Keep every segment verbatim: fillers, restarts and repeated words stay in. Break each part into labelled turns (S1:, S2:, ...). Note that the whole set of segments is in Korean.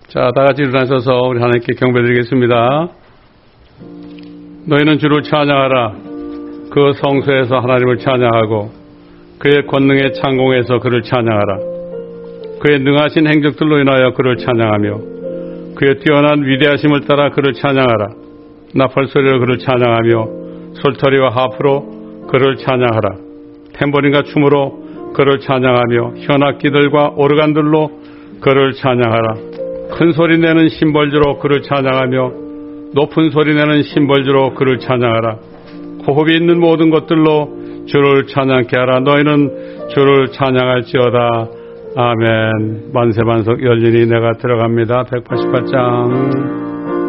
S1: 자, 다 같이 일어나셔서 우리 하나님께 경배드리겠습니다. 너희는 주를 찬양하라. 그 성소에서 하나님을 찬양하고 그의 권능의 창공에서 그를 찬양하라. 그의 능하신 행적들로 인하여 그를 찬양하며 그의 뛰어난 위대하심을 따라 그를 찬양하라. 나팔소리로 그를 찬양하며 솔터리와 하프로 그를 찬양하라. 탬버린과 춤으로 그를 찬양하며 현악기들과 오르간들로 그를 찬양하라. 큰 소리 내는 심벌주로 그를 찬양하며 높은 소리 내는 심벌주로 그를 찬양하라. 호흡이 있는 모든 것들로 주를 찬양케 하라. 너희는 주를 찬양할지어다. 아멘. 만세만석 열리니 내가 들어갑니다. 백팔십팔 장.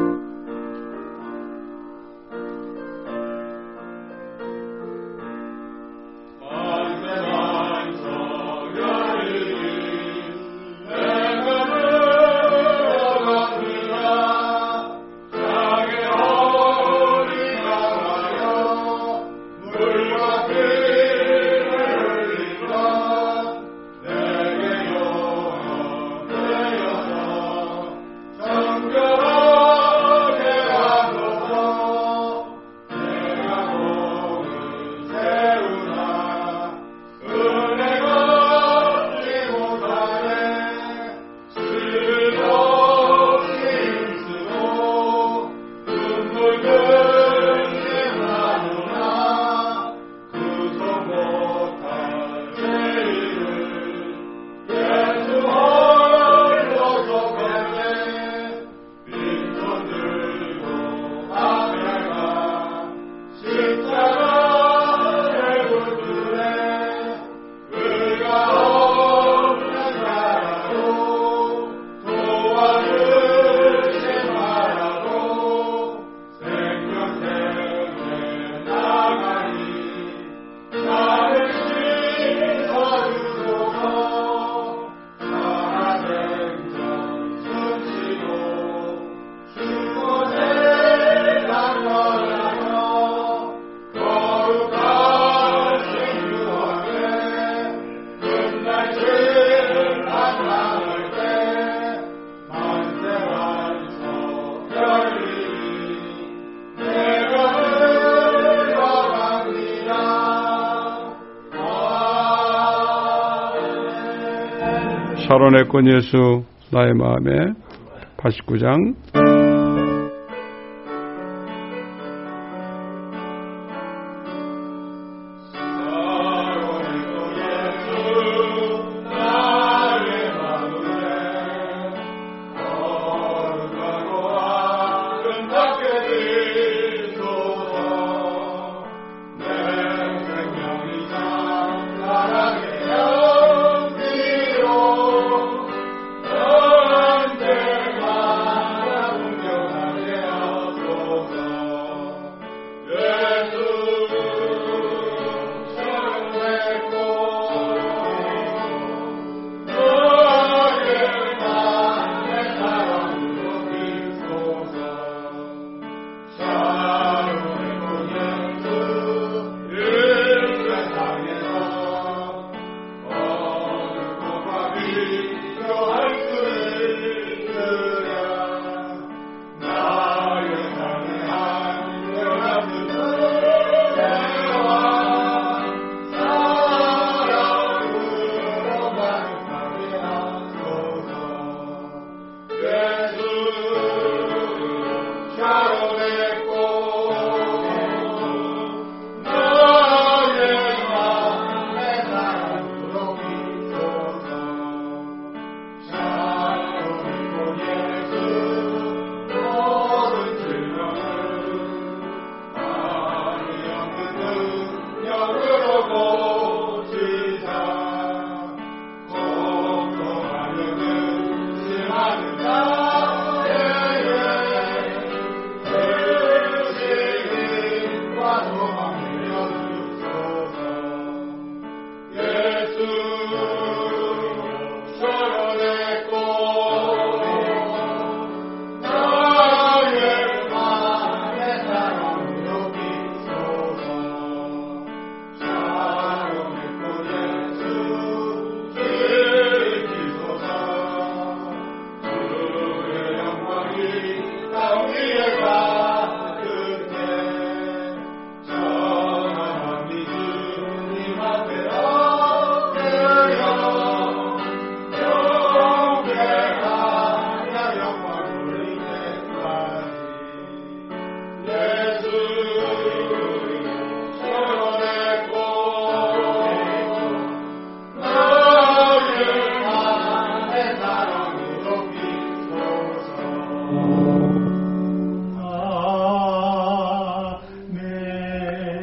S1: 샤론의 꽃 예수 나의 마음에 팔십구 장.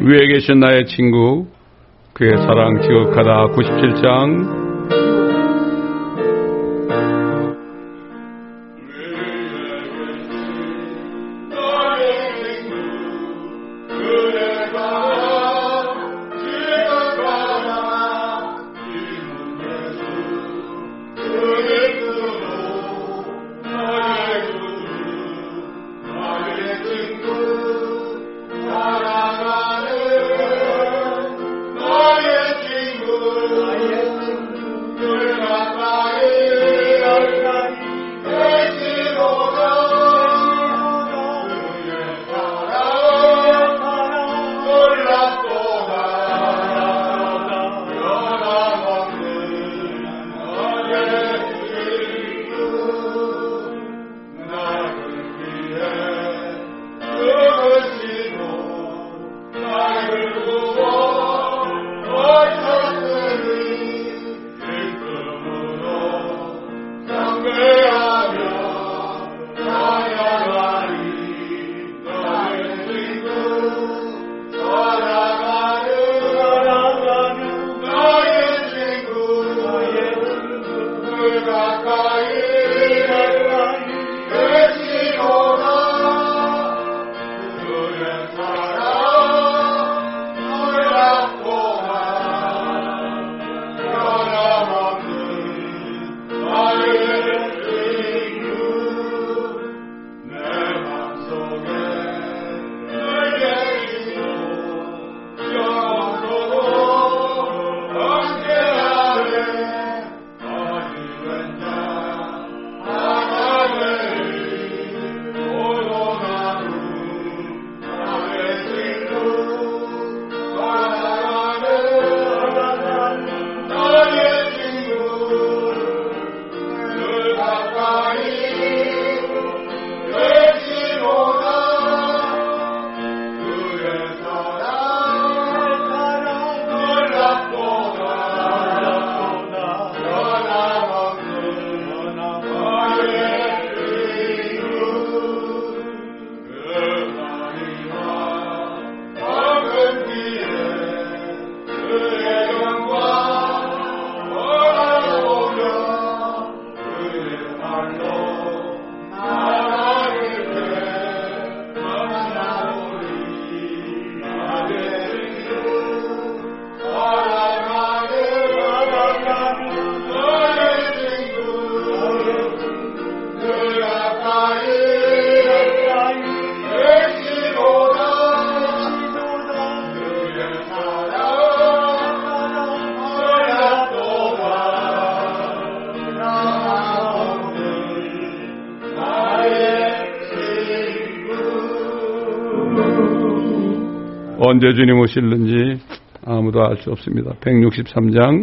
S1: 위에 계신 나의 친구, 그의 사랑 지극하다. 구십칠 장. 언제 주님 오실는지 아무도 알 수 없습니다. 백육십삼 장.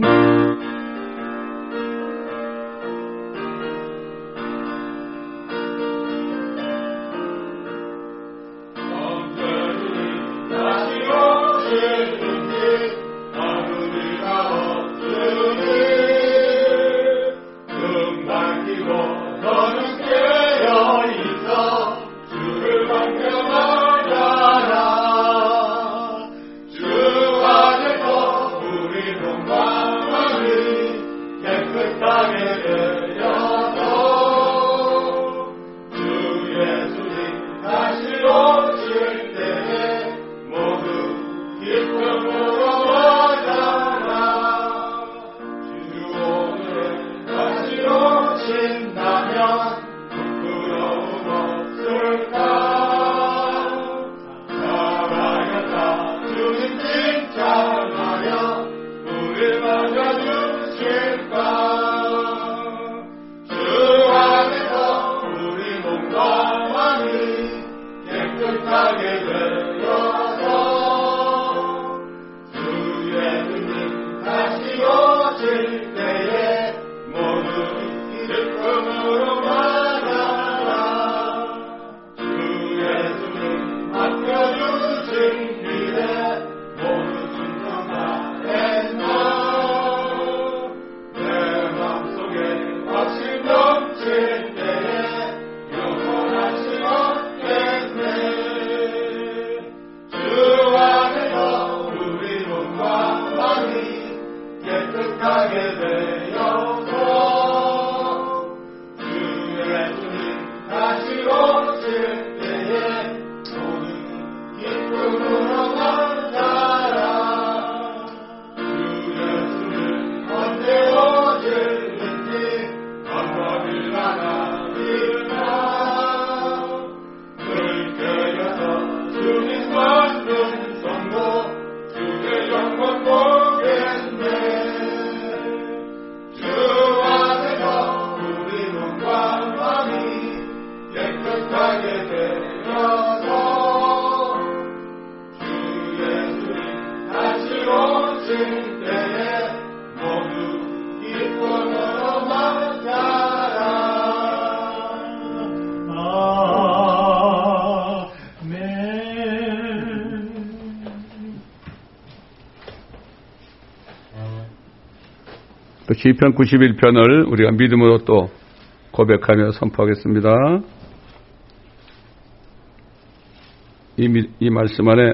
S1: 시편 구십일 편을 우리가 믿음으로 또 고백하며 선포하겠습니다. 이, 이 말씀 안에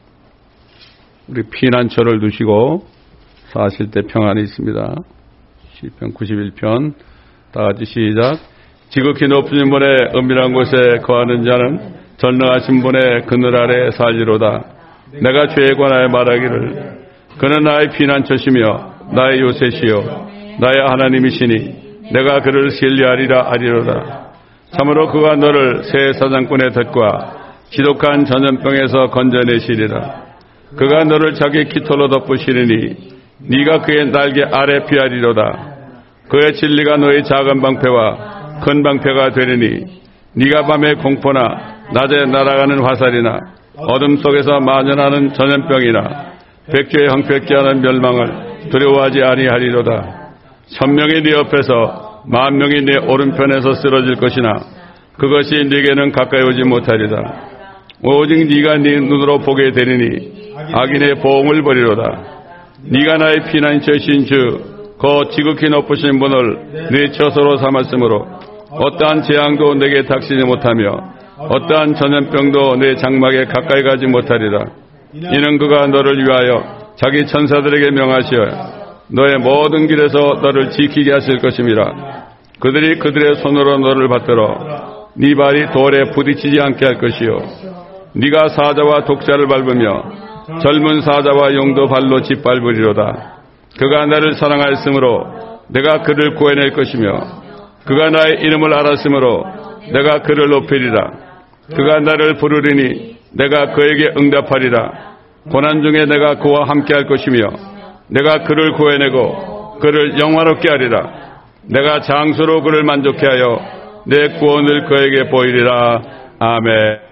S1: 우리 피난처를 두시고 사실 때 평안이 있습니다. 시편 구십일 편 다 같이 시작. 지극히 높으신 분의 은밀한 곳에 거하는 자는 전능하신 분의 그늘 아래 살리로다. 내가 죄에 관하여 말하기를 그는 나의 피난처시며 나의 요새시요 나의 하나님이시니 내가 그를 신뢰하리라 하리로다. 참으로 그가 너를 새 사장꾼의 덫과 지독한 전염병에서 건져내시리라. 그가 너를 자기 깃털로 덮으시리니 네가 그의 날개 아래 피하리로다. 그의 진리가 너의 작은 방패와 큰 방패가 되리니 네가 밤에 공포나 낮에 날아가는 화살이나 어둠 속에서 만연하는 전염병이나 백주에 형편케 하는 멸망을 두려워하지 아니하리로다. 천명이 네 옆에서 만 명이 네 오른편에서 쓰러질 것이나 그것이 네게는 가까이 오지 못하리다. 오직 네가 네 눈으로 보게 되리니 악인의 보응을 버리로다. 네가 나의 피난처신 주 그 지극히 높으신 분을 네 처소로 삼았으므로 어떠한 재앙도 내게 닥치지 못하며 어떠한 전염병도 내 장막에 가까이 가지 못하리라. 이는 그가 너를 위하여 자기 천사들에게 명하시어 너의 모든 길에서 너를 지키게 하실 것임이라. 그들이 그들의 손으로 너를 받들어 네 발이 돌에 부딪히지 않게 할 것이요 네가 사자와 독자를 밟으며 젊은 사자와 용도 발로 짓밟으리로다. 그가 나를 사랑하였으므로 내가 그를 구해낼 것이며 그가 나의 이름을 알았으므로 내가 그를 높이리라. 그가 나를 부르리니 내가 그에게 응답하리라. 고난 중에 내가 그와 함께할 것이며 내가 그를 구해내고 그를 영화롭게 하리라. 내가 장수로 그를 만족케 하여 내 구원을 그에게 보이리라. 아멘.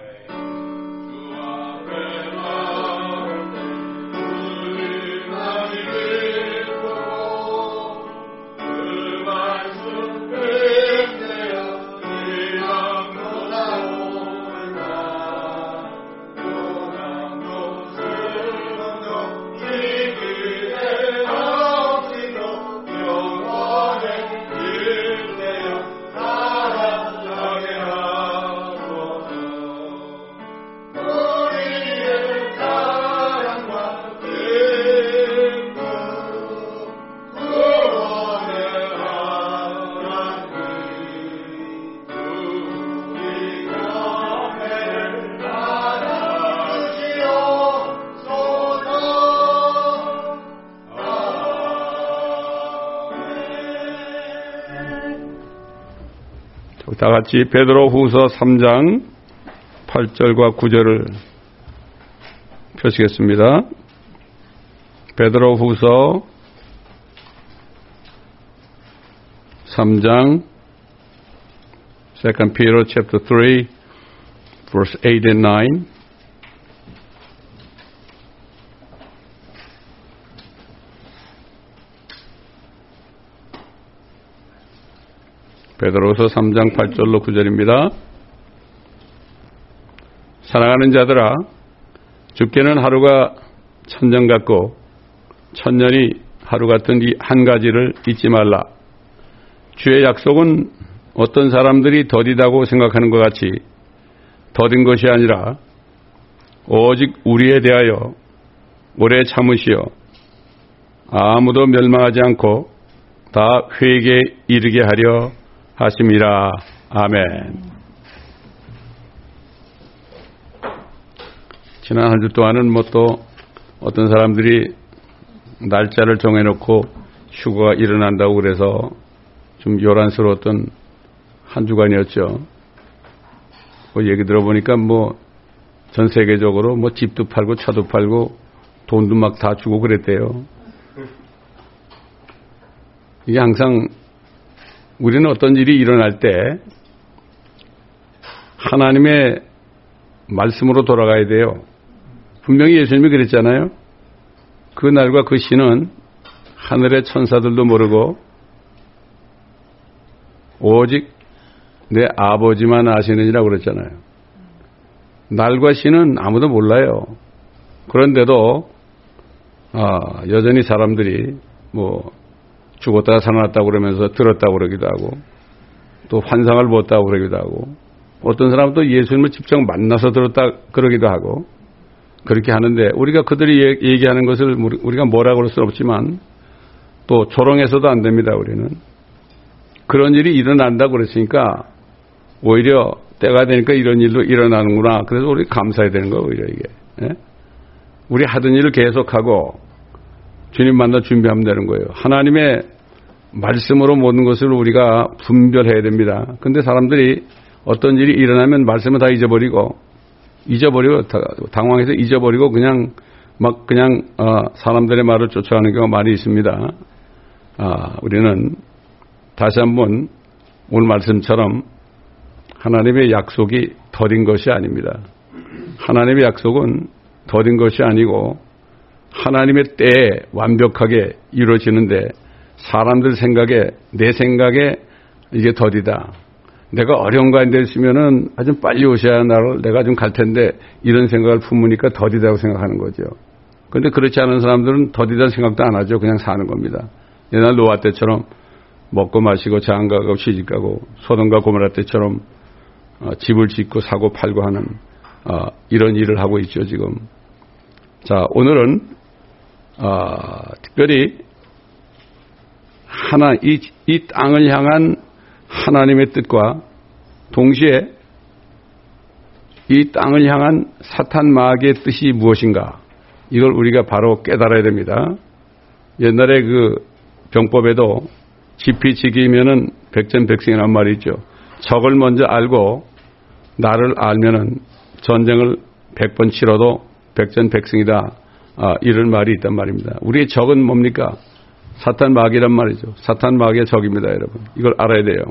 S1: 다 같이 베드로후서 삼 장 팔 절과 구 절을 펴시겠습니다. 베드로후서 삼 장 Second Peter chapter three verse eight and nine. 베드로서 삼 장 팔 절로 구 절입니다. 사랑하는 자들아, 주께는 하루가 천년 같고 천년이 하루 같은 이 한 가지를 잊지 말라. 주의 약속은 어떤 사람들이 더디다고 생각하는 것 같이 더딘 것이 아니라 오직 우리에 대하여 오래 참으시어 아무도 멸망하지 않고 다 회개에 이르게 하려 하심이라. 아멘. 지난 한 주 동안은 뭐 또 어떤 사람들이 날짜를 정해놓고 휴가가 일어난다고 그래서 좀 요란스러웠던 한 주간이었죠. 그 얘기 들어보니까 뭐 전 세계적으로 뭐 집도 팔고 차도 팔고 돈도 막 다 주고 그랬대요. 이게 항상 우리는 어떤 일이 일어날 때 하나님의 말씀으로 돌아가야 돼요. 분명히 예수님이 그랬잖아요. 그 날과 그 시는 하늘의 천사들도 모르고 오직 내 아버지만 아시느니라고 그랬잖아요. 날과 시는 아무도 몰라요. 그런데도 아, 여전히 사람들이 뭐 죽었다가 살아났다고 그러면서 들었다고 그러기도 하고 또 환상을 보았다고 그러기도 하고 어떤 사람은 또 예수님을 직접 만나서 들었다 그러기도 하고 그렇게 하는데 우리가 그들이 얘기하는 것을 우리가 뭐라고 그럴 수는 없지만 또 조롱해서도 안 됩니다. 우리는 그런 일이 일어난다고 그랬으니까 오히려 때가 되니까 이런 일도 일어나는구나. 그래서 우리 감사해야 되는 거예요. 오히려 이게. 예? 우리 하던 일을 계속하고 주님 만나 준비하면 되는 거예요. 하나님의 말씀으로 모든 것을 우리가 분별해야 됩니다. 그런데 사람들이 어떤 일이 일어나면 말씀을 다 잊어버리고 잊어버리고 당황해서 잊어버리고 그냥 막 그냥 어, 사람들의 말을 쫓아가는 경우가 많이 있습니다. 아, 우리는 다시 한번 오늘 말씀처럼 하나님의 약속이 더딘 것이 아닙니다. 하나님의 약속은 더딘 것이 아니고 하나님의 때에 완벽하게 이루어지는데 사람들 생각에 내 생각에 이게 더디다. 내가 어려운 가운데 있으면은 아주 빨리 오셔야 나를 내가 좀 갈 텐데 이런 생각을 품으니까 더디다고 생각하는 거죠. 그런데 그렇지 않은 사람들은 더디다는 생각도 안 하죠. 그냥 사는 겁니다. 옛날 노아 때처럼 먹고 마시고 장가가고 시집가고 소돔과 고모라 때처럼 어, 집을 짓고 사고 팔고 하는 어, 이런 일을 하고 있죠 지금. 자 오늘은 어, 특별히 하나 이, 이 땅을 향한 하나님의 뜻과 동시에 이 땅을 향한 사탄 마귀의 뜻이 무엇인가 이걸 우리가 바로 깨달아야 됩니다. 옛날에 그 병법에도 지피지기면은 백전백승이란 말이 있죠. 적을 먼저 알고 나를 알면은 전쟁을 백 번 치러도 백전백승이다. 아, 이런 말이 있단 말입니다. 우리의 적은 뭡니까? 사탄 마귀란 말이죠. 사탄 마귀의 적입니다, 여러분. 이걸 알아야 돼요.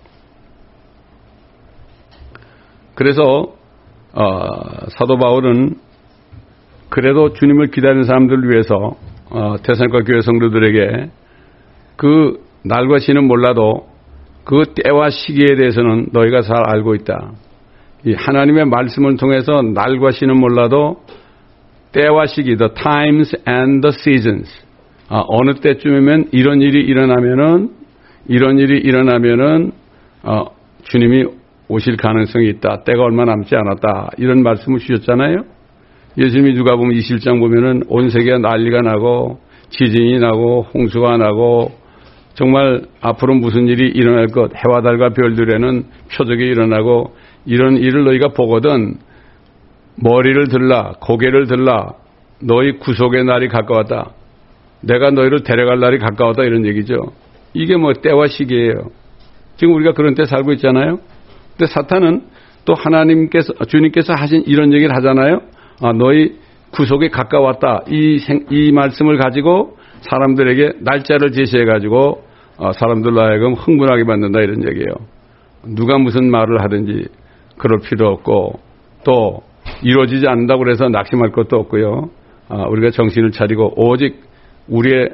S1: 그래서 어, 사도 바울은 그래도 주님을 기다리는 사람들을 위해서 어, 데살로니가 교회 성도들에게 그 날과 시는 몰라도 그 때와 시기에 대해서는 너희가 잘 알고 있다. 이 하나님의 말씀을 통해서 날과 시는 몰라도 때와 시기, the times and the seasons. 아, 어느 때쯤이면 이런 일이 일어나면은 이런 일이 일어나면은 어, 주님이 오실 가능성이 있다. 때가 얼마 남지 않았다. 이런 말씀을 주셨잖아요. 예수님이 누가 보면 이십일 장 보면은 온 세계가 난리가 나고 지진이 나고 홍수가 나고 정말 앞으로 무슨 일이 일어날 것, 해와 달과 별들에는 표적이 일어나고 이런 일을 너희가 보거든 머리를 들라, 고개를 들라, 너희 구속의 날이 가까웠다. 내가 너희를 데려갈 날이 가까웠다 이런 얘기죠. 이게 뭐 때와 시기예요. 지금 우리가 그런 때 살고 있잖아요. 근데 사탄은 또 하나님께서 주님께서 하신 이런 얘기를 하잖아요. 아, 너희 구속이 가까웠다. 이, 생, 이 말씀을 가지고 사람들에게 날짜를 제시해 가지고 어, 사람들로 하여금 흥분하게 만든다 이런 얘기예요. 누가 무슨 말을 하든지 그럴 필요 없고 또 이루어지지 않는다고 해서 낙심할 것도 없고요. 아, 우리가 정신을 차리고 오직 우리의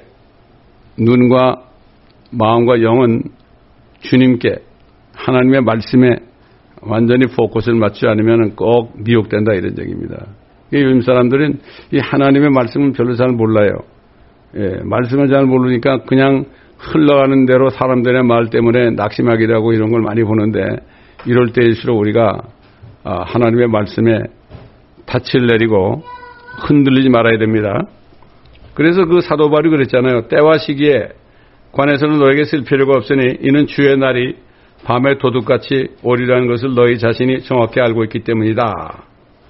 S1: 눈과 마음과 영은 주님께 하나님의 말씀에 완전히 포커스를 맞추지 않으면 꼭 미혹된다 이런 얘기입니다. 요즘 사람들은 이 하나님의 말씀은 별로 잘 몰라요. 예, 말씀을 잘 모르니까 그냥 흘러가는 대로 사람들의 말 때문에 낙심하기도 하고 이런 걸 많이 보는데 이럴 때일수록 우리가 아, 하나님의 말씀에 닻을 내리고 흔들리지 말아야 됩니다. 그래서 그 사도 바울이 그랬잖아요. 때와 시기에 관해서는 너에게 쓸 필요가 없으니 이는 주의 날이 밤의 도둑같이 오리라는 것을 너희 자신이 정확히 알고 있기 때문이다.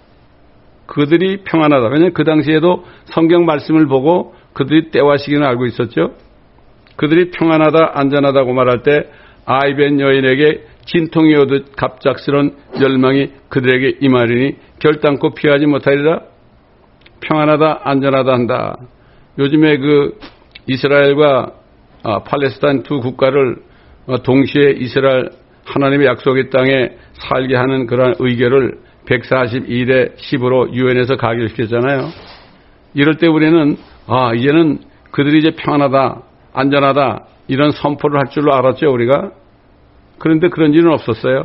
S1: 그들이 평안하다. 왜냐하면 그 당시에도 성경 말씀을 보고 그들이 때와 시기는 알고 있었죠. 그들이 평안하다 안전하다고 말할 때 아이벤 여인에게 진통이 오듯 갑작스런 열망이 그들에게 임하리니 결단코 피하지 못하리라. 평안하다 안전하다 한다. 요즘에 그 이스라엘과 아, 팔레스타인 두 국가를 동시에 이스라엘 하나님의 약속의 땅에 살게 하는 그러한 의결을 백사십이 대 십으로 유엔에서 가결시켰잖아요. 이럴 때 우리는 아 이제는 그들이 이제 평안하다 안전하다 이런 선포를 할 줄로 알았죠 우리가. 그런데 그런 일은 없었어요.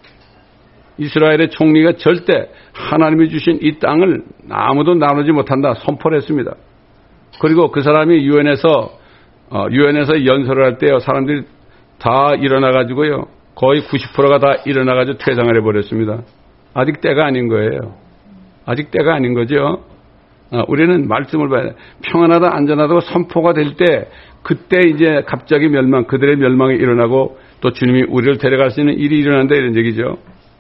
S1: 이스라엘의 총리가 절대 하나님이 주신 이 땅을 아무도 나누지 못한다 선포를 했습니다. 그리고 그 사람이 유엔에서 어, 유엔에서 연설을 할 때요, 사람들이 다 일어나가지고요, 거의 구십 퍼센트가 다 일어나가지고 퇴장을 해버렸습니다. 아직 때가 아닌 거예요. 아직 때가 아닌 거죠. 어, 우리는 말씀을 봐야 돼. 평안하다, 안전하다고 선포가 될 때, 그때 이제 갑자기 멸망, 그들의 멸망이 일어나고 또 주님이 우리를 데려갈 수 있는 일이 일어난다, 이런 얘기죠.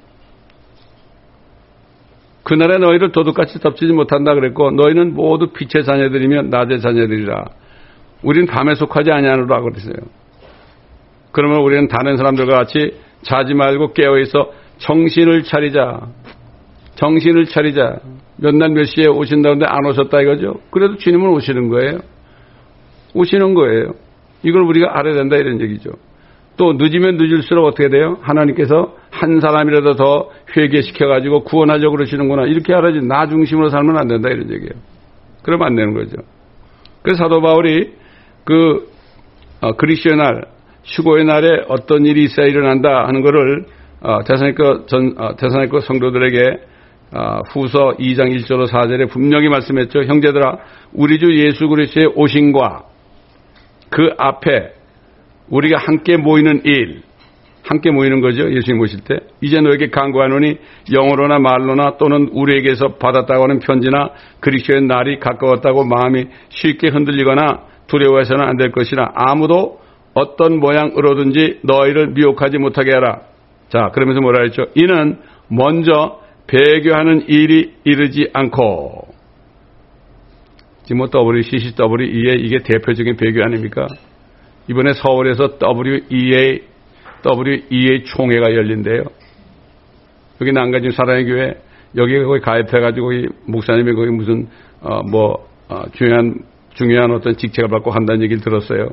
S1: 그날에 너희를 도둑같이 덮치지 못한다 그랬고, 너희는 모두 빛의 자녀들이며 낮의 자녀들이라. 우린 밤에 속하지 아니하노라 그랬어요. 그러면 우리는 다른 사람들과 같이 자지 말고 깨어있어 정신을 차리자. 정신을 차리자. 몇 날 몇 시에 오신다는데 안 오셨다 이거죠. 그래도 주님은 오시는 거예요. 오시는 거예요. 이걸 우리가 알아야 된다 이런 얘기죠. 또 늦으면 늦을수록 어떻게 돼요? 하나님께서 한 사람이라도 더 회개시켜가지고 구원하려고 그러시는구나. 이렇게 알아야지. 나 중심으로 살면 안 된다 이런 얘기예요. 그러면 안 되는 거죠. 그래서 사도 바울이 그 어, 그리스도의 날, 휴거의 날에 어떤 일이 있어야 일어난다 하는 것을 어, 데살로니가 전 어, 데살로니가 성도들에게 어, 후서 이 장 일 절로 사 절에 분명히 말씀했죠. 형제들아, 우리 주 예수 그리스도의 오심과 그 앞에 우리가 함께 모이는 일, 함께 모이는 거죠. 예수님 오실 때. 이제 너에게 간구하노니 영어로나 말로나 또는 우리에게서 받았다고 하는 편지나 그리스도의 날이 가까웠다고 마음이 쉽게 흔들리거나 두려워해서는 안 될 것이나 아무도 어떤 모양으로든지 너희를 미혹하지 못하게 하라. 자, 그러면서 뭐라 했죠? 이는 먼저 배교하는 일이 이르지 않고. 지금 뭐 더블유 씨 씨 더블유 이 에이 이게 대표적인 배교 아닙니까? 이번에 서울에서 더블유 이 에이 더블유 이 에이 총회가 열린대요. 여기 난가진 사랑의 교회, 여기에 거기 가입해가지고 목사님이 거기 무슨, 어, 뭐, 어, 중요한, 중요한 어떤 직책을 받고 한다는 얘기를 들었어요.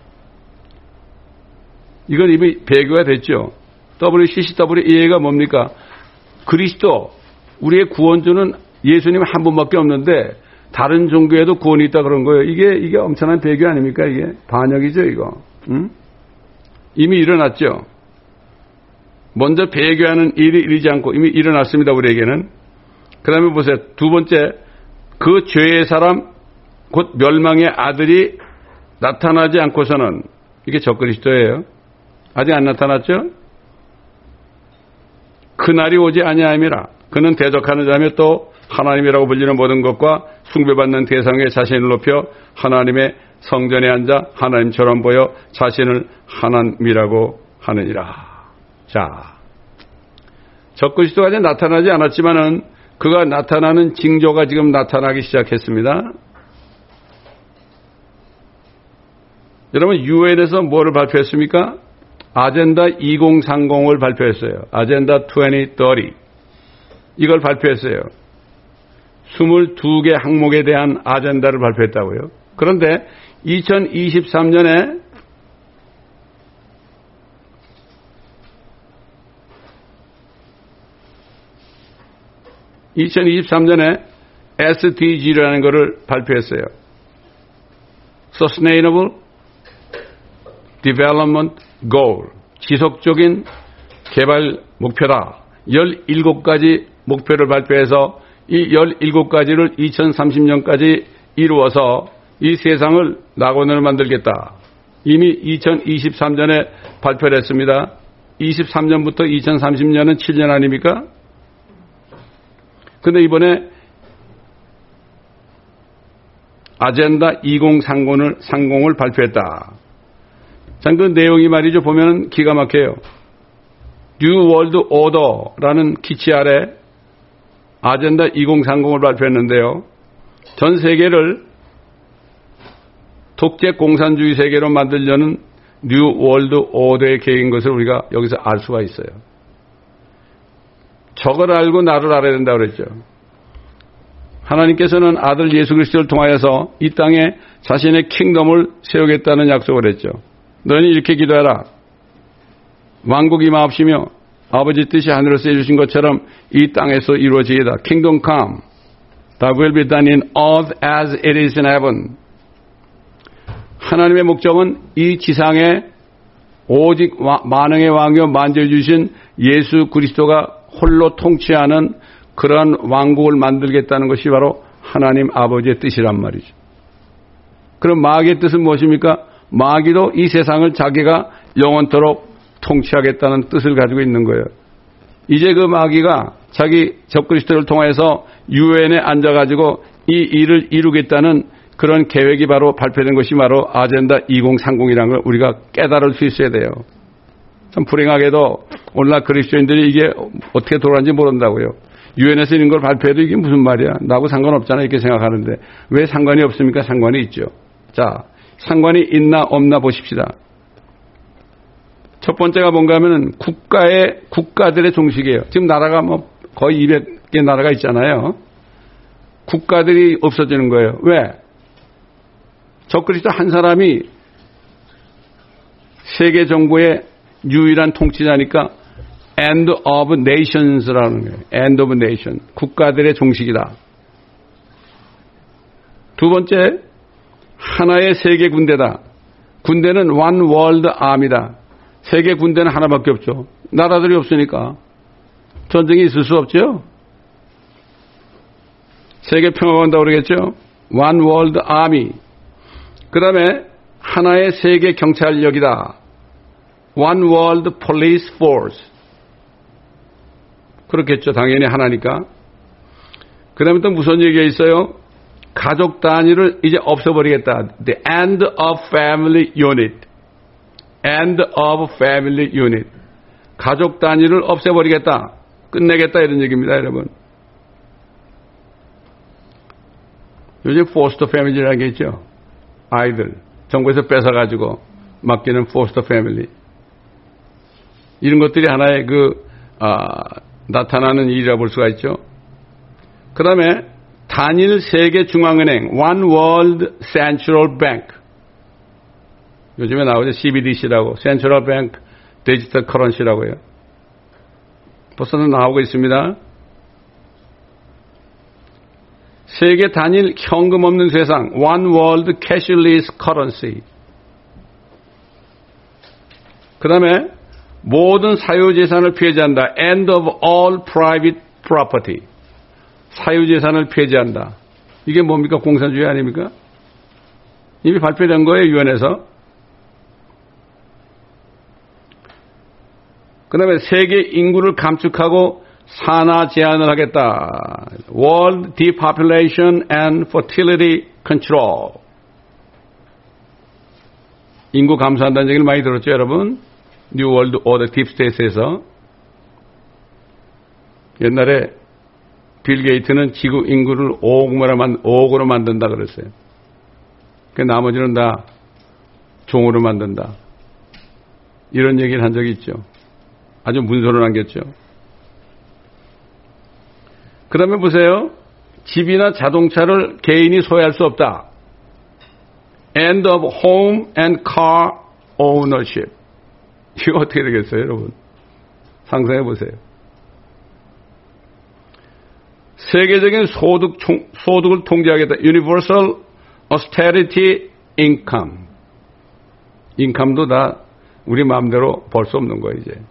S1: 이건 이미 배교가 됐죠. 더블유 씨 씨 더블유 이 에이가 뭡니까? 그리스도, 우리의 구원주는 예수님 한 분밖에 없는데, 다른 종교에도 구원이 있다 그런 거예요. 이게, 이게 엄청난 배교 아닙니까? 이게 반역이죠, 이거. 응? 이미 일어났죠. 먼저 배교하는 일이 이르지 않고 이미 일어났습니다, 우리에게는. 그 다음에 보세요. 두 번째, 그 죄의 사람, 곧 멸망의 아들이 나타나지 않고서는, 이게 적그리스도예요. 아직 안 나타났죠? 그날이 오지 아니함이라. 그는 대적하는 자며 또 하나님이라고 불리는 모든 것과 숭배받는 대상에 자신을 높여 하나님의 성전에 앉아 하나님처럼 보여 자신을 하나님이라고 하느니라. 자, 적그리스도가 아직 나타나지 않았지만은 그가 나타나는 징조가 지금 나타나기 시작했습니다. 여러분, 유엔에서 뭐를 발표했습니까? 아젠다 이천삼십을 발표했어요. 아젠다 이천삼십. 이걸 발표했어요. 이십이 개 항목에 대한 아젠다를 발표했다고요. 그런데 이천이십삼 년에 이천이십삼 년에 에스 디 지라는 것을 발표했어요. Sustainable Development Goal. 지속적인 개발 목표다. 열일곱 가지 목표를 발표해서 이 열일곱 가지를 이천삼십 년까지 이루어서 이 세상을 낙원으로 만들겠다. 이미 이천이십삼 년에 발표를 했습니다. 이십삼 년부터 이천삼십 년은 칠 년 아닙니까? 근데 이번에 아젠다 이천삼십을 삼십을 발표했다. 참 그 내용이 말이죠. 보면 기가 막혀요. New World Order라는 기치 아래 아젠다 이천삼십을 발표했는데요. 전 세계를 독재 공산주의 세계로 만들려는 New World Order의 계획인 것을 우리가 여기서 알 수가 있어요. 저걸 알고 나를 알아야 된다고 그랬죠. 하나님께서는 아들 예수 그리스도를 통하여서 이 땅에 자신의 킹덤을 세우겠다는 약속을 했죠. 너희는 이렇게 기도해라. 왕국이 임하옵시며 아버지 뜻이 하늘에서 해주신 것처럼 이 땅에서 이루어지이다. Kingdom come. Thy will be done in earth as it is in heaven. 하나님의 목적은 이 지상에 오직 만왕의 왕이요 만주를 주신 예수 그리스도가 홀로 통치하는 그러한 왕국을 만들겠다는 것이 바로 하나님 아버지의 뜻이란 말이죠. 그럼 마귀의 뜻은 무엇입니까? 마귀도 이 세상을 자기가 영원토록 통치하겠다는 뜻을 가지고 있는 거예요. 이제 그 마귀가 자기 적그리스도를 통해서 유엔에 앉아가지고 이 일을 이루겠다는 그런 계획이 바로 발표된 것이 바로 아젠다 이공삼공이라는 걸 우리가 깨달을 수 있어야 돼요. 참 불행하게도 오늘날 그리스도인들이 이게 어떻게 돌아가는지 모른다고요. 유엔에서 이런 걸 발표해도 이게 무슨 말이야? 나하고 상관없잖아 이렇게 생각하는데 왜 상관이 없습니까? 상관이 있죠. 자, 상관이 있나 없나 보십시다. 첫 번째가 뭔가 하면은 국가의, 국가들의 종식이에요. 지금 나라가 뭐 거의 이백 개 나라가 있잖아요. 국가들이 없어지는 거예요. 왜? 적그리스도 한 사람이 세계 정부의 유일한 통치자니까 end of nations라는 거예요. end of nation. 국가들의 종식이다. 두 번째, 하나의 세계 군대다. 군대는 one world army다. 세계 군대는 하나밖에 없죠. 나라들이 없으니까 전쟁이 있을 수 없죠. 세계 평화가 온다고 그러겠죠. one world army. 그 다음에 하나의 세계 경찰력이다. one world police force. 그렇겠죠. 당연히 하나니까. 그 다음에 또 무슨 얘기가 있어요? 가족 단위를 이제 없애버리겠다. The end of family unit. end of family unit. 가족 단위를 없애버리겠다. 끝내겠다 이런 얘기입니다. 여러분. 요즘 포스터 패밀리라는 게 있죠. 아이들. 정부에서 뺏어가지고 맡기는 포스터 패밀리. 이런 것들이 하나의 그 아, 나타나는 일이라 볼 수가 있죠. 그 다음에 단일 세계 중앙은행 One World Central Bank. 요즘에 나오죠. 씨비디씨라고 Central Bank Digital Currency라고 해요. 벌써는 나오고 있습니다. 세계 단일 현금 없는 세상 One World Cashless Currency. 그 다음에 모든 사유재산을 폐지한다. End of all private property. 사유재산을 폐지한다. 이게 뭡니까? 공산주의 아닙니까? 이미 발표된 거예요. 유엔에서. 그 다음에 세계 인구를 감축하고 산화 제한을 하겠다. World Depopulation and Fertility Control. 인구 감소한다는 얘기를 많이 들었죠, 여러분? 뉴 월드 오더 딥스테이트에서. 옛날에 빌 게이트는 지구 인구를 오억으로 만든다 그랬어요. 그 나머지는 다 종으로 만든다. 이런 얘기를 한 적이 있죠. 아주 문서로 남겼죠. 그 다음에 보세요. 집이나 자동차를 개인이 소유할 수 없다. End of home and car ownership. 이거 어떻게 되겠어요, 여러분? 상상해 보세요. 세계적인 소득, 총, 소득을 통제하겠다. Universal austerity income. 인컴도 다 우리 마음대로 벌 수 없는 거예요, 이제.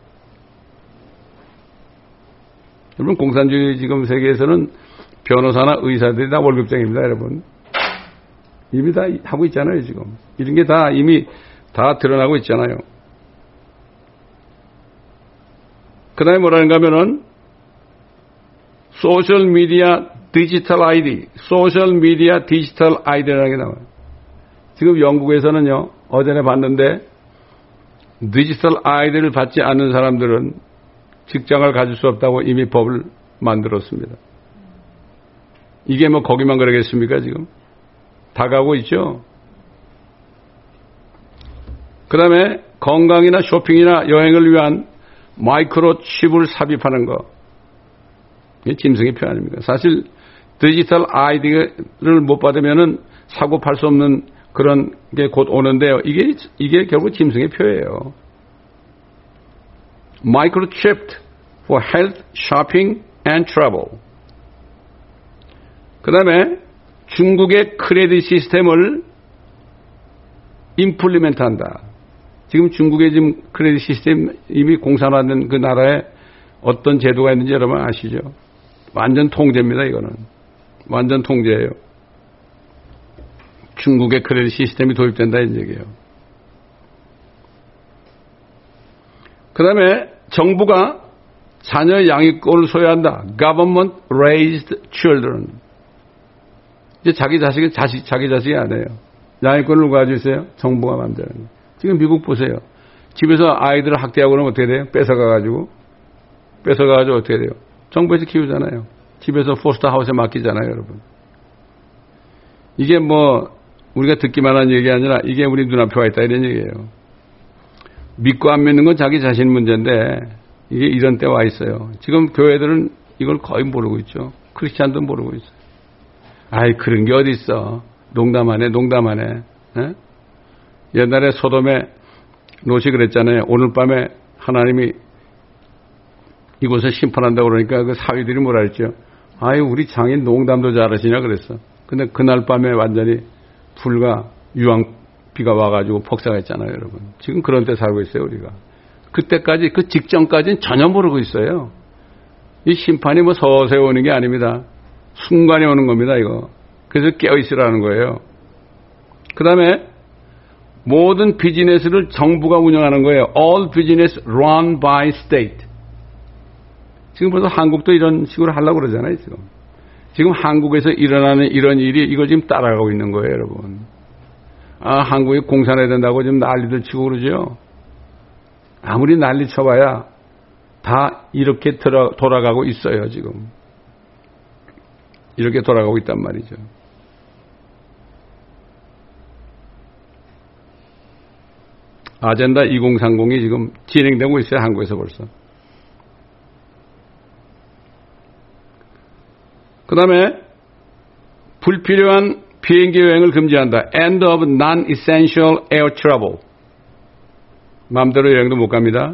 S1: 여러분, 공산주의 지금 세계에서는 변호사나 의사들이 다 월급쟁입니다, 여러분. 이미 다 하고 있잖아요, 지금. 이런 게 다 이미 다 드러나고 있잖아요. 그 다음에 뭐라는가 하면은, 소셜 미디어 디지털 아이디, 소셜 미디어 디지털 아이디라는 게 나와요. 지금 영국에서는요, 어제내 봤는데, 디지털 아이디를 받지 않는 사람들은 직장을 가질 수 없다고 이미 법을 만들었습니다. 이게 뭐 거기만 그러겠습니까, 지금? 다 가고 있죠? 그 다음에 건강이나 쇼핑이나 여행을 위한 마이크로칩을 삽입하는 거. 이게 짐승의 표 아닙니까? 사실 디지털 아이디를 못 받으면은 사고 팔 수 없는 그런 게 곧 오는데요. 이게, 이게 결국 짐승의 표예요. Microchipped for health, shopping and travel. 그 다음에 중국의 크레딧 시스템을 임플리멘트 한다. 지금 중국의 지금 크레딧 시스템 이미 공산화된 그 나라에 어떤 제도가 있는지 여러분 아시죠? 완전 통제입니다, 이거는. 완전 통제예요. 중국의 크레딧 시스템이 도입된다, 이런 얘기예요. 그 다음에 정부가 자녀의 양육권을 소유한다. Government raised children. 이제 자기 자식이 자식, 자기 자식이 아니에요. 양육권을 누가 가지고 있어요? 정부가 만드는 거예요. 지금 미국 보세요. 집에서 아이들을 학대하고 그러면 어떻게 돼요? 뺏어가가지고. 뺏어가가지고 어떻게 돼요? 정부에서 키우잖아요. 집에서 포스터 하우스에 맡기잖아요, 여러분. 이게 뭐, 우리가 듣기만 한 얘기 아니라 이게 우리 눈앞에 와 있다 이런 얘기예요. 믿고 안 믿는 건 자기 자신 문제인데 이게 이런 때 와 있어요. 지금 교회들은 이걸 거의 모르고 있죠. 크리스찬도 모르고 있어요. 아이, 그런 게 어디 있어. 농담하네, 농담하네. 에? 옛날에 소돔에 롯이 그랬잖아요. 오늘 밤에 하나님이 이곳을 심판한다고 그러니까 그 사위들이 뭐라 했죠. 아유, 우리 장인 농담도 잘하시냐 그랬어. 근데 그날 밤에 완전히 불과 유황비가 와가지고 폭삭했잖아요, 여러분. 지금 그런 때 살고 있어요, 우리가. 그때까지, 그 직전까지는 전혀 모르고 있어요. 이 심판이 뭐 서서히 오는 게 아닙니다. 순간에 오는 겁니다, 이거. 그래서 깨어있으라는 거예요. 그 다음에 모든 비즈니스를 정부가 운영하는 거예요. All business run by state. 지금 벌써 한국도 이런 식으로 하려고 그러잖아요, 지금. 지금 한국에서 일어나는 이런 일이 이걸 지금 따라가고 있는 거예요, 여러분. 아, 한국이 공산해야 된다고 지금 난리들 치고 그러죠. 아무리 난리 쳐봐야 다 이렇게 돌아, 돌아가고 있어요, 지금. 이렇게 돌아가고 있단 말이죠. 아젠다 이공삼공이 지금 진행되고 있어요, 한국에서 벌써. 그 다음에 불필요한 비행기 여행을 금지한다. End of non-essential air travel. 마음대로 여행도 못 갑니다.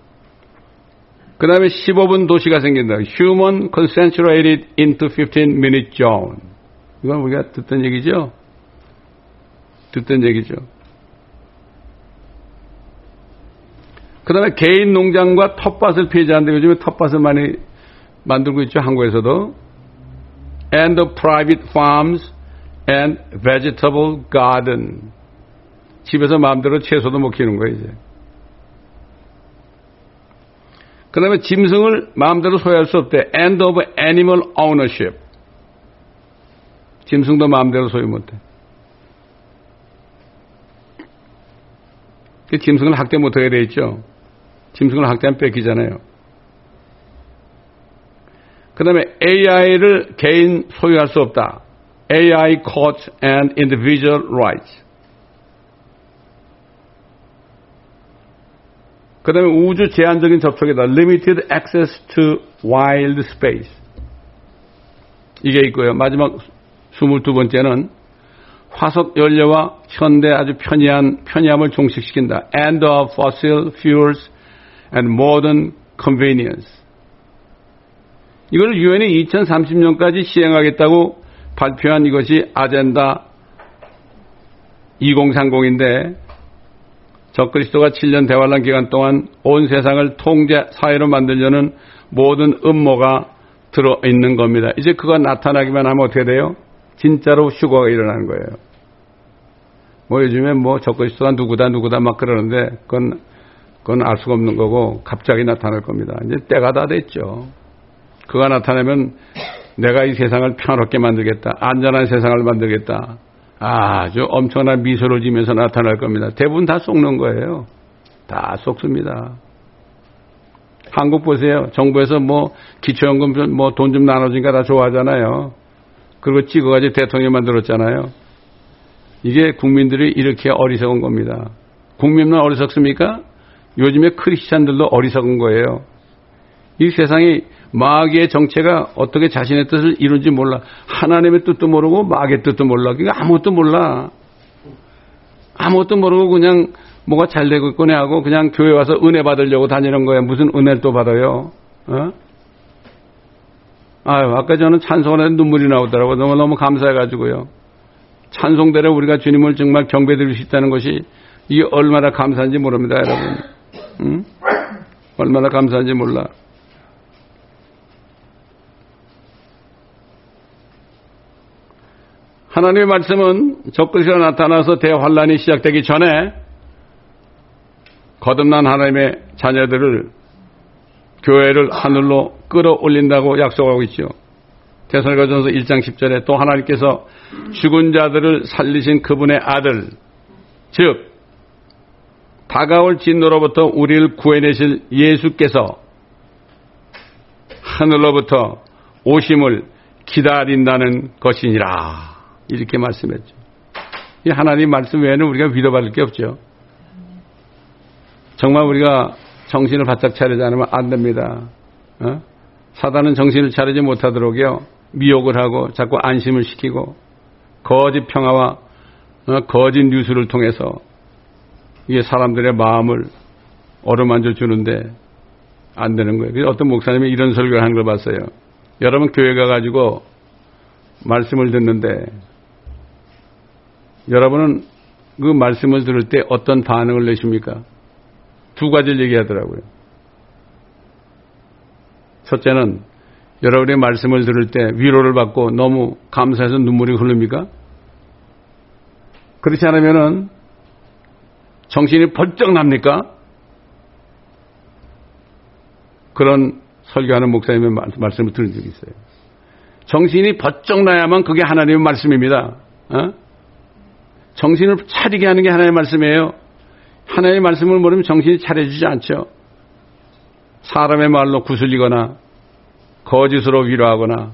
S1: 그 다음에 십오 분 도시가 생긴다. Human concentrated into fifteen minute zone. 이건 우리가 듣던 얘기죠? 듣던 얘기죠. 그 다음에 개인 농장과 텃밭을 폐지하는데 요즘에 텃밭을 많이 만들고 있죠, 한국에서도. And the private farms and vegetable garden. 집에서 마음대로 채소도 못 키우는 거예요, 이제. 그 다음에 짐승을 마음대로 소유할 수 없대. End of animal ownership. 짐승도 마음대로 소유 못해. 짐승을 학대 못하게 돼 있죠. 짐승을 학대하면 뺏기잖아요. 그 다음에 에이아이를 개인 소유할 수 없다. 에이아이 courts and individual rights. 그 다음에 우주 제한적인 접촉이다. Limited access to wild space. 이게 있고요. 마지막 스물두 번째는 화석 연료와 현대 아주 편리한, 편리함을 종식시킨다. End of fossil fuels and modern convenience. 이걸 유엔이 이천삼십 년까지 시행하겠다고 발표한 이것이 아젠다 이공삼공인데 적그리스도가 칠 년 대환란 기간 동안 온 세상을 통제 사회로 만들려는 모든 음모가 들어있는 겁니다. 이제 그거 나타나기만 하면 어떻게 돼요? 진짜로 휴거가 일어나는 거예요. 뭐 요즘에 뭐 적그리스도가 누구다 누구다 막 그러는데 그건 그건 알 수가 없는 거고 갑자기 나타날 겁니다. 이제 때가 다 됐죠. 그가 나타나면 내가 이 세상을 평화롭게 만들겠다. 안전한 세상을 만들겠다. 아주 엄청난 미소를 지면서 나타날 겁니다. 대부분 다 속는 거예요. 다 속습니다. 한국 보세요. 정부에서 뭐 기초연금 뭐 돈 좀 나눠주니까 다 좋아하잖아요. 그리고 찍어가지고 대통령 만들었잖아요. 이게 국민들이 이렇게 어리석은 겁니다. 국민은 어리석습니까? 요즘에 크리스찬들도 어리석은 거예요. 이 세상이 마귀의 정체가 어떻게 자신의 뜻을 이룬지 몰라. 하나님의 뜻도 모르고 마귀의 뜻도 몰라. 그러니까 아무것도 몰라. 아무것도 모르고 그냥 뭐가 잘 되고 있거네 하고 그냥 교회 와서 은혜 받으려고 다니는 거야. 무슨 은혜를 또 받아요? 어? 아유, 아까 저는 찬송을 했는데 눈물이 나오더라고요. 너무너무 감사해가지고요. 찬송대로 우리가 주님을 정말 경배드릴 수 있다는 것이 이게 얼마나 감사한지 모릅니다, 여러분. 응? 얼마나 감사한지 몰라. 하나님의 말씀은 적그리스도가 나타나서 대환란이 시작되기 전에 거듭난 하나님의 자녀들을 교회를 하늘로 끌어올린다고 약속하고 있죠. 데살로니가전서 일 장 십 절에 또 하나님께서 죽은 자들을 살리신 그분의 아들, 즉 다가올 진노로부터 우리를 구해내실 예수께서 하늘로부터 오심을 기다린다는 것이니라. 이렇게 말씀했죠. 이 하나님 말씀 외에는 우리가 믿어받을 게 없죠. 정말 우리가 정신을 바짝 차리지 않으면 안 됩니다. 어? 사단은 정신을 차리지 못하도록요 미혹을 하고 자꾸 안심을 시키고 거짓 평화와 어? 거짓 뉴스를 통해서 이게 사람들의 마음을 어루만져 주는데 안 되는 거예요. 그래서 어떤 목사님이 이런 설교를 하는 걸 봤어요. 여러분 교회 가가지고 말씀을 듣는데 여러분은 그 말씀을 들을 때 어떤 반응을 내십니까? 두 가지를 얘기하더라고요. 첫째는 여러분의 말씀을 들을 때 위로를 받고 너무 감사해서 눈물이 흐릅니까? 그렇지 않으면은 정신이 번쩍 납니까? 그런 설교하는 목사님의 말씀을 들은 적이 있어요. 정신이 번쩍 나야만 그게 하나님의 말씀입니다. 어? 정신을 차리게 하는 게 하나님의 말씀이에요. 하나님의 말씀을 모르면 정신이 차려지지 않죠. 사람의 말로 구슬리거나 거짓으로 위로하거나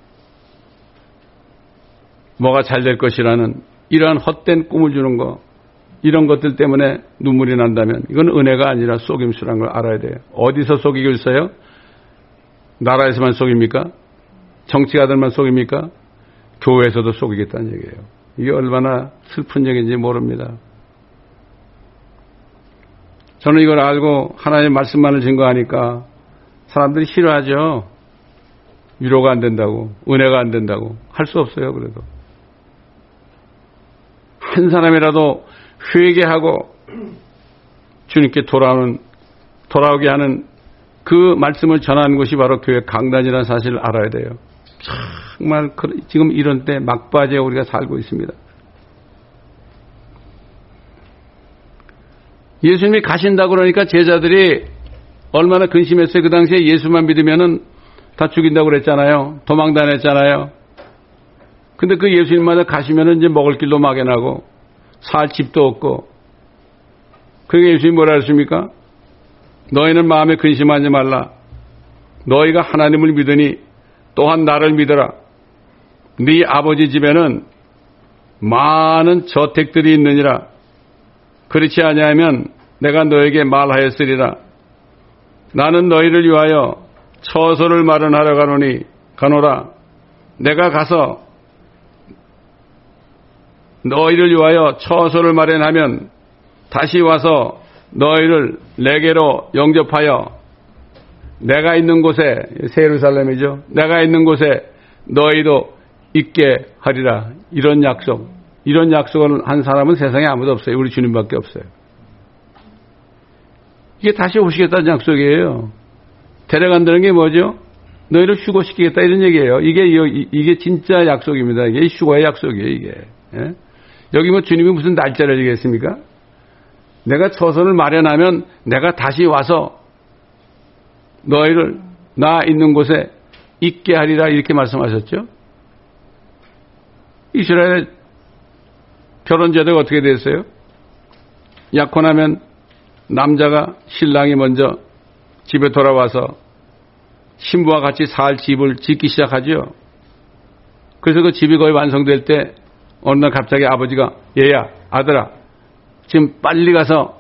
S1: 뭐가 잘 될 것이라는 이러한 헛된 꿈을 주는 거, 이런 것들 때문에 눈물이 난다면 이건 은혜가 아니라 속임수라는 걸 알아야 돼요. 어디서 속이길 써요? 나라에서만 속입니까? 정치가들만 속입니까? 교회에서도 속이겠다는 얘기예요. 이게 얼마나 슬픈 얘기인지 모릅니다. 저는 이걸 알고 하나님의 말씀만을 증거하니까 사람들이 싫어하죠. 위로가 안 된다고, 은혜가 안 된다고. 할 수 없어요. 그래도 한 사람이라도 회개하고 주님께 돌아오는 돌아오게 하는 그 말씀을 전하는 것이 바로 교회 강단이라는 사실을 알아야 돼요. 정말 지금 이런 때 막바지에 우리가 살고 있습니다. 예수님이 가신다고 그러니까 제자들이 얼마나 근심했어요. 그 당시에 예수만 믿으면은 다 죽인다고 그랬잖아요. 도망다녔잖아요. 근데 그 예수님마다 가시면은 이제 먹을 길도 막연하고 살 집도 없고. 그러니까 예수님이 뭐라 했습니까? 너희는 마음에 근심하지 말라. 너희가 하나님을 믿으니 또한 나를 믿어라. 네 아버지 집에는 많은 저택들이 있느니라. 그렇지 아니하면 내가 너에게 말하였으리라. 나는 너희를 위하여 처소를 마련하러 가노니 가노라. 내가 가서 너희를 위하여 처소를 마련하면 다시 와서 너희를 내게로 영접하여 내가 있는 곳에, 새 예루살렘이죠. 내가 있는 곳에 너희도 있게 하리라. 이런 약속, 이런 약속을 한 사람은 세상에 아무도 없어요. 우리 주님밖에 없어요. 이게 다시 오시겠다는 약속이에요. 데려간다는 게 뭐죠? 너희를 휴거시키겠다 이런 얘기예요. 이게 이게 진짜 약속입니다. 이게 휴거의 약속이에요. 이게 예? 여기 뭐 주님이 무슨 날짜를 얘기했습니까? 내가 처소를 마련하면 내가 다시 와서 너희를 나 있는 곳에 있게 하리라 이렇게 말씀하셨죠. 이스라엘 결혼제도가 어떻게 됐어요? 약혼하면 남자가 신랑이 먼저 집에 돌아와서 신부와 같이 살 집을 짓기 시작하죠. 그래서 그 집이 거의 완성될 때 어느 날 갑자기 아버지가 얘야 아들아 지금 빨리 가서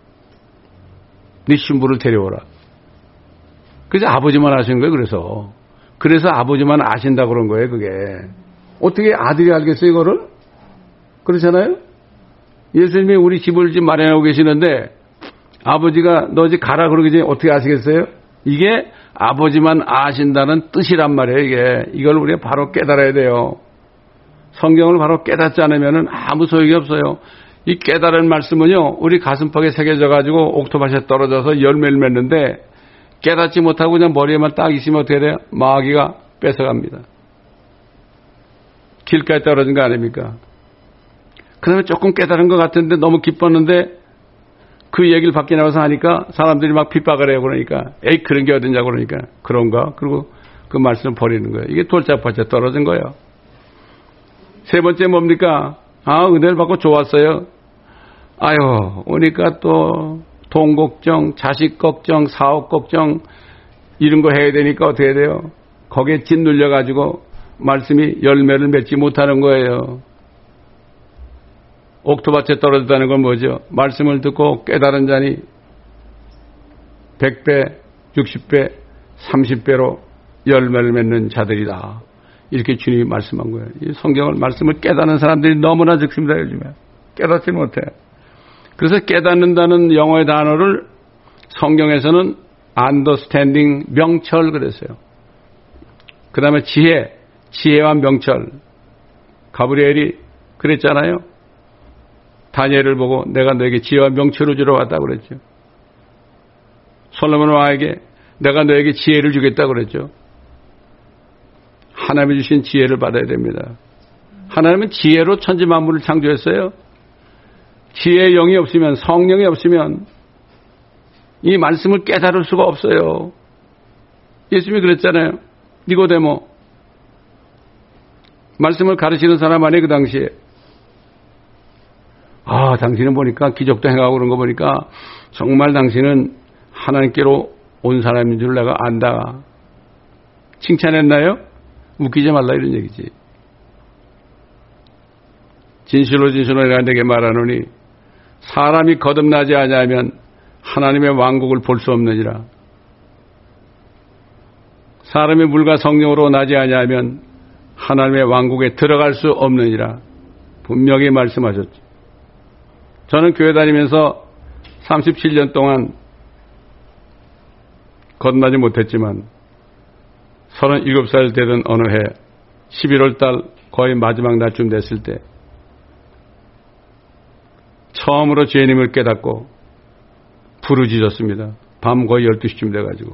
S1: 네 신부를 데려오라. 그래서 아버지만 아시는 거예요. 그래서 그래서 아버지만 아신다 그런 거예요. 그게 어떻게 아들이 알겠어요 이거를? 그렇잖아요. 예수님이 우리 집을 지금 마련하고 계시는데 아버지가 너 이제 가라 그러기 전에 어떻게 아시겠어요? 이게 아버지만 아신다는 뜻이란 말이에요. 이게 이걸 우리가 바로 깨달아야 돼요. 성경을 바로 깨닫지 않으면 아무 소용이 없어요. 이 깨달은 말씀은요 우리 가슴팍에 새겨져 가지고 옥토밭에 떨어져서 열매를 맺는데 깨닫지 못하고 그냥 머리에만 딱 있으면 어떻게 돼요? 마귀가 뺏어갑니다. 길가에 떨어진 거 아닙니까? 그 다음에 조금 깨달은 것 같은데 너무 기뻤는데 그 얘기를 밖에 나와서 하니까 사람들이 막 핍박을 해요. 그러니까 에이 그런 게 어딨냐고 그러니까 그런가? 그리고 그 말씀을 버리는 거예요. 이게 돌짝팔짝 떨어진 거예요. 세 번째 뭡니까? 아 은혜를 받고 좋았어요. 아유 오니까 또 돈 걱정, 자식 걱정, 사업 걱정 이런 거 해야 되니까 어떻게 돼요? 거기에 짓눌려가지고 말씀이 열매를 맺지 못하는 거예요. 옥토밭에 떨어졌다는 건 뭐죠? 말씀을 듣고 깨달은 자니 백 배, 육십 배, 삼십 배로 열매를 맺는 자들이다. 이렇게 주님이 말씀한 거예요. 이 성경을 말씀을 깨닫는 사람들이 너무나 적습니다. 요즘에. 깨닫지 못해요. 그래서 깨닫는다는 영어의 단어를 성경에서는 understanding, 명철 그랬어요. 그 다음에 지혜, 지혜와 명철. 가브리엘이 그랬잖아요. 다니엘을 보고 내가 너에게 지혜와 명철을 주러 왔다고 그랬죠. 솔로몬 왕에게 내가 너에게 지혜를 주겠다고 그랬죠. 하나님이 주신 지혜를 받아야 됩니다. 하나님은 지혜로 천지 만물을 창조했어요. 지혜의 영이 없으면, 성령이 없으면 이 말씀을 깨달을 수가 없어요. 예수님이 그랬잖아요. 니고데모 말씀을 가르치는 사람 아니에요. 그 당시에. 아 당신은 보니까 기적도 행하고 그런 거 보니까 정말 당신은 하나님께로 온 사람인 줄 내가 안다. 칭찬했나요? 웃기지 말라 이런 얘기지. 진실로 진실로 내가 내게 말하노니 사람이 거듭나지 아니하면 하나님의 왕국을 볼 수 없느니라. 사람이 물과 성령으로 나지 아니하면 하나님의 왕국에 들어갈 수 없느니라. 분명히 말씀하셨죠. 저는 교회 다니면서 삼십칠 년 동안 거듭나지 못했지만 서른일곱 살 되던 어느 해 십일월 달 거의 마지막 날쯤 됐을 때 처음으로 죄인임을 깨닫고 부르짖었습니다. 밤 거의 열두 시쯤 돼가지고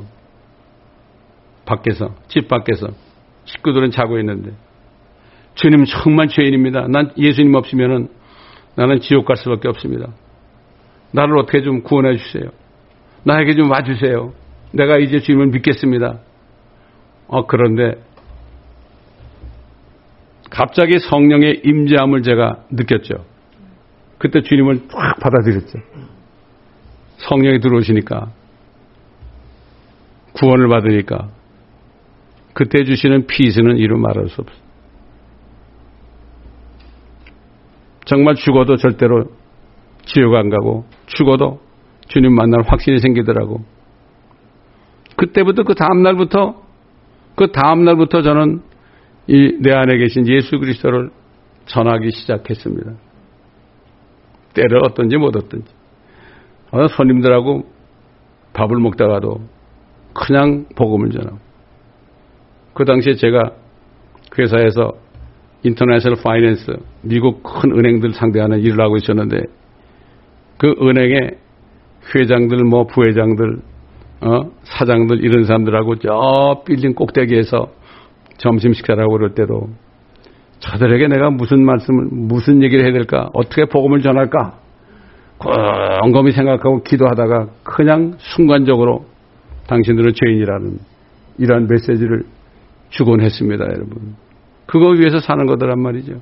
S1: 밖에서 집 밖에서 식구들은 자고 있는데 주님 정말 죄인입니다. 난 예수님 없으면은 나는 지옥 갈 수밖에 없습니다. 나를 어떻게 좀 구원해 주세요. 나에게 좀 와주세요. 내가 이제 주님을 믿겠습니다. 어, 그런데 갑자기 성령의 임재함을 제가 느꼈죠. 그때 주님을 확 받아들였죠. 성령이 들어오시니까 구원을 받으니까 그때 주시는 피스는 이루 말할 수 없어요. 정말 죽어도 절대로 지옥 안 가고 죽어도 주님 만날 확신이 생기더라고. 그때부터 그 다음날부터 그 다음날부터 저는 이 내 안에 계신 예수 그리스도를 전하기 시작했습니다. 때를 얻든지 못 얻든지. 손님들하고 밥을 먹다가도 그냥 복음을 전하고. 그 당시에 제가 그 회사에서 인터내셔널 파이낸스, 미국 큰 은행들 상대하는 일을 하고 있었는데 그 은행의 회장들, 뭐 부회장들, 어, 사장들 이런 사람들하고 저 빌딩 꼭대기에서 점심 식사를 하고 그럴 때도 저들에게 내가 무슨 말씀을, 무슨 얘기를 해야 될까? 어떻게 복음을 전할까? 곰곰이 생각하고 기도하다가 그냥 순간적으로 당신들은 죄인이라는 이러한 메시지를 주곤 했습니다, 여러분. 그거 위해서 사는 거더란 말이죠.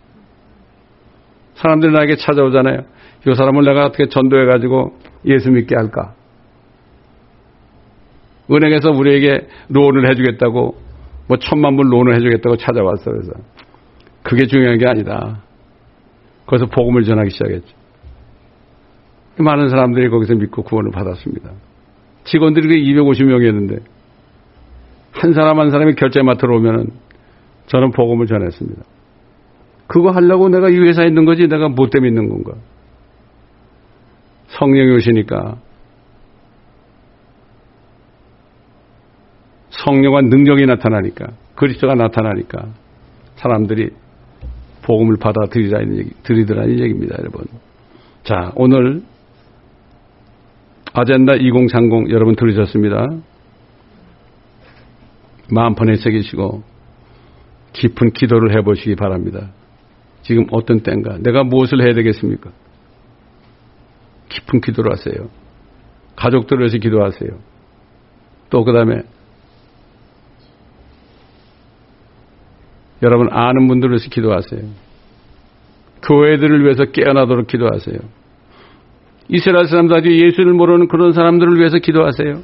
S1: 사람들이 나에게 찾아오잖아요. 이 사람을 내가 어떻게 전도해가지고 예수 믿게 할까? 은행에서 우리에게 론을 해주겠다고, 뭐 천만 불 론을 해주겠다고 찾아왔어. 그래서 그게 중요한 게 아니다. 거기서 복음을 전하기 시작했죠. 많은 사람들이 거기서 믿고 구원을 받았습니다. 직원들이 이백오십 명이었는데 한 사람 한 사람이 결제만 들어오면은 저는 복음을 전했습니다. 그거 하려고 내가 이 회사에 있는 거지 내가 뭐 때문에 있는 건가? 성령이 오시니까 성령과 능력이 나타나니까 그리스도가 나타나니까 사람들이 복음을 받아들이라는 얘기, 들이더라는 얘기입니다, 여러분. 자, 오늘 아젠다 이천삼십 여러분 들으셨습니다. 마음판에 새기시고 깊은 기도를 해보시기 바랍니다. 지금 어떤 때인가? 내가 무엇을 해야 되겠습니까? 깊은 기도를 하세요. 가족들을 위해서 기도하세요. 또 그 다음에 여러분 아는 분들을 위해서 기도하세요. 교회들을 위해서 깨어나도록 기도하세요. 이스라엘 사람들 아직 예수를 모르는 그런 사람들을 위해서 기도하세요.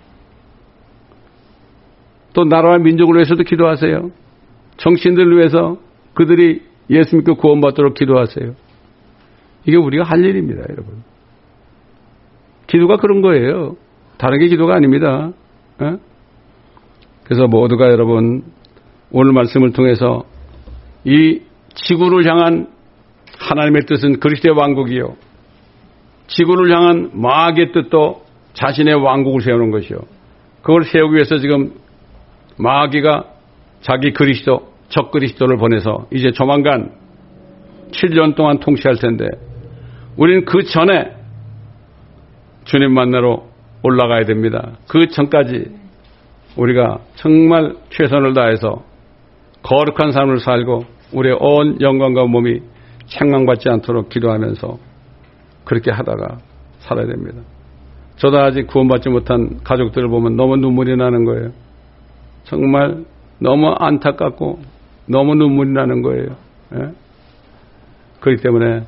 S1: 또 나라와 민족을 위해서도 기도하세요. 정치인들을 위해서 그들이 예수 믿고 구원받도록 기도하세요. 이게 우리가 할 일입니다, 여러분. 기도가 그런 거예요. 다른 게 기도가 아닙니다. 에? 그래서 모두가 여러분 오늘 말씀을 통해서 이 지구를 향한 하나님의 뜻은 그리스도의 왕국이요. 지구를 향한 마귀의 뜻도 자신의 왕국을 세우는 것이요. 그걸 세우기 위해서 지금 마귀가 자기 그리스도, 적 그리스도를 보내서 이제 조만간 칠 년 동안 통치할 텐데 우리는 그 전에 주님 만나러 올라가야 됩니다. 그 전까지 우리가 정말 최선을 다해서 거룩한 삶을 살고 우리의 온 영광과 몸이 책망받지 않도록 기도하면서 그렇게 하다가 살아야 됩니다. 저도 아직 구원받지 못한 가족들을 보면 너무 눈물이 나는 거예요. 정말 너무 안타깝고 너무 눈물이 나는 거예요. 예? 그렇기 때문에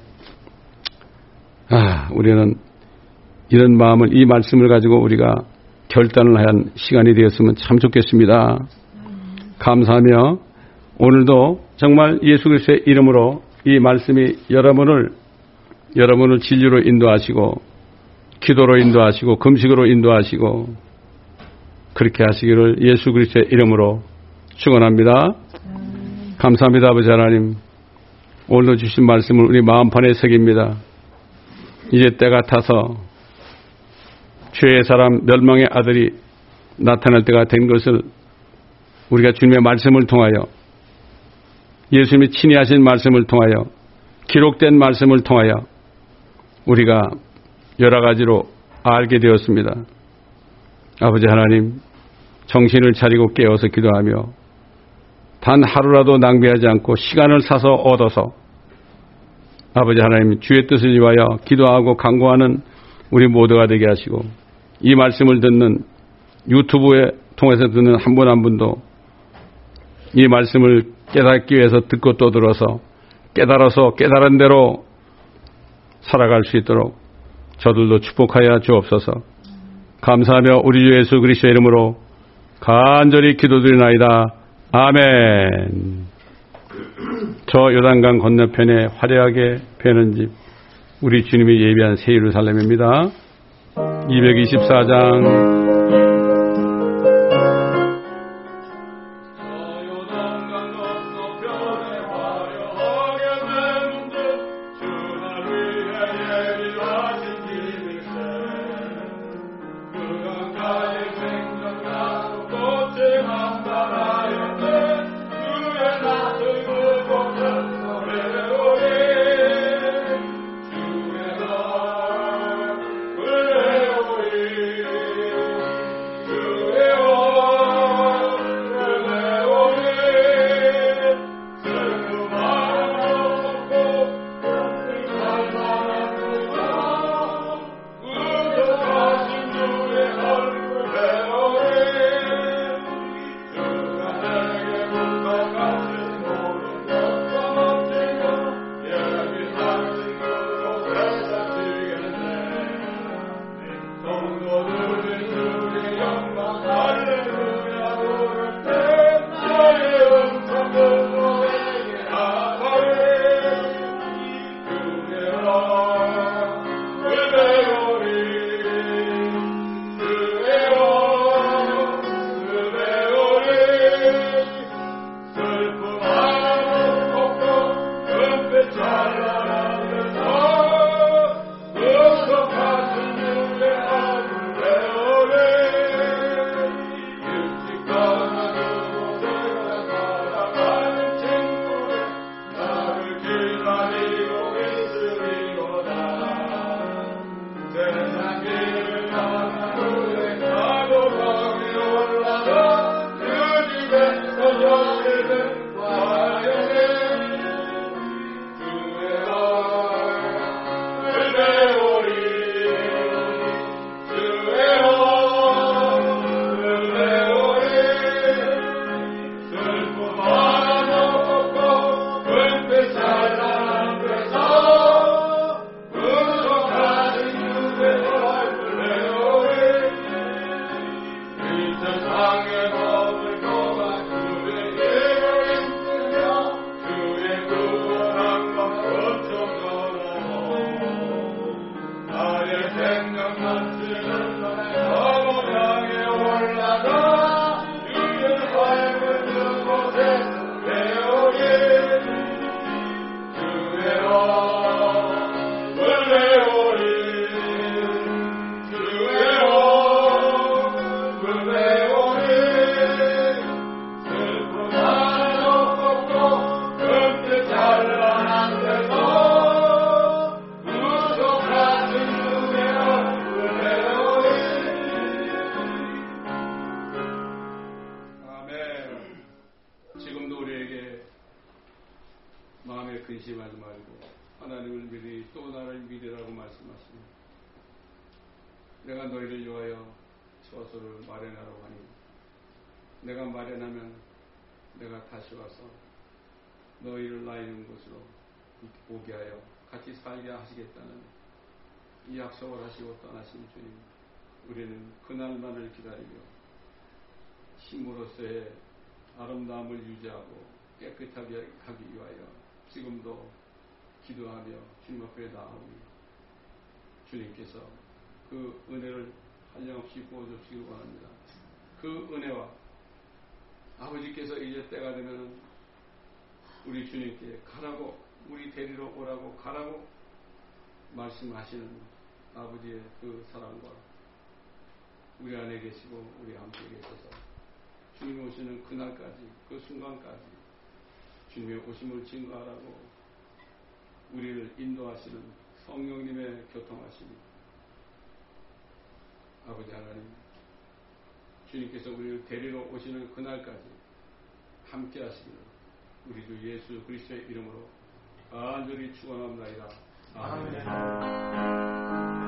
S1: 아, 우리는 이런 마음을, 이 말씀을 가지고 우리가 결단을 한 시간이 되었으면 참 좋겠습니다. 감사하며 오늘도 정말 예수 그리스도의 이름으로 이 말씀이 여러분을 여러분을 진리로 인도하시고 기도로 인도하시고 금식으로 인도하시고 그렇게 하시기를 예수 그리스도의 이름으로 축원합니다. 감사합니다. 아버지 하나님, 오늘도 주신 말씀을 우리 마음판에 새깁니다. 이제 때가 타서 죄의 사람 멸망의 아들이 나타날 때가 된 것을 우리가 주님의 말씀을 통하여, 예수님이 친히 하신 말씀을 통하여, 기록된 말씀을 통하여 우리가 여러 가지로 알게 되었습니다. 아버지 하나님, 정신을 차리고 깨어서 기도하며 단 하루라도 낭비하지 않고 시간을 사서 얻어서 아버지 하나님 주의 뜻을 위하여 기도하고 간구하는 우리 모두가 되게 하시고, 이 말씀을 듣는 유튜브에 통해서 듣는 한 분 한 분도 이 말씀을 깨닫기 위해서 듣고 또 들어서 깨달아서 깨달은 대로 살아갈 수 있도록 저들도 축복하여 주옵소서. 감사하며 우리 주 예수 그리스도의 이름으로 간절히 기도드리나이다. 아멘. 저 요단강 건너편에 화려하게 펴는 집, 우리 주님이 예비한 새 예루살렘입니다. 이백이십사 장.
S2: 세상의 법을 도와 주의 예를 힘쓰며 주의 구원한 것 거쳐서로 나의 생명 넘치는 너무 향해 올라가 주의 삶을 그곳에 배우리 주의 법을 배우리
S1: 근심하지 말고 하나님을 믿으니 또 나를 믿으라고 말씀하십니다. 내가 너희를 위하여 처소를 마련하라고 하니 내가 마련하면 내가 다시 와서 너희를 나 있는 곳으로 오게 하여 같이 살게 하시겠다는 이 약속을 하시고 떠나신 주님, 우리는 그날만을 기다리며 힘으로서의 아름다움을 유지하고 깨끗하게 하기 위하여 지금도 기도하며 주님 앞에 나아오니 주님께서 그 은혜를 한량없이 부어주시기 원합니다. 그 은혜와 아버지께서 이제 때가 되면 우리 주님께 가라고, 우리 데리러 오라고 가라고 말씀하시는 아버지의 그 사랑과 우리 안에 계시고 우리 함께 계셔서 주님 오시는 그날까지, 그 순간까지 주님의 오심을 증거하라고 우리를 인도하시는 성령님의 교통하심이 아버지 하나님, 주님께서 우리를 데리러 오시는 그날까지 함께 하시기를 우리 주 예수 그리스도의 이름으로 간절히 축원합니다. 아멘.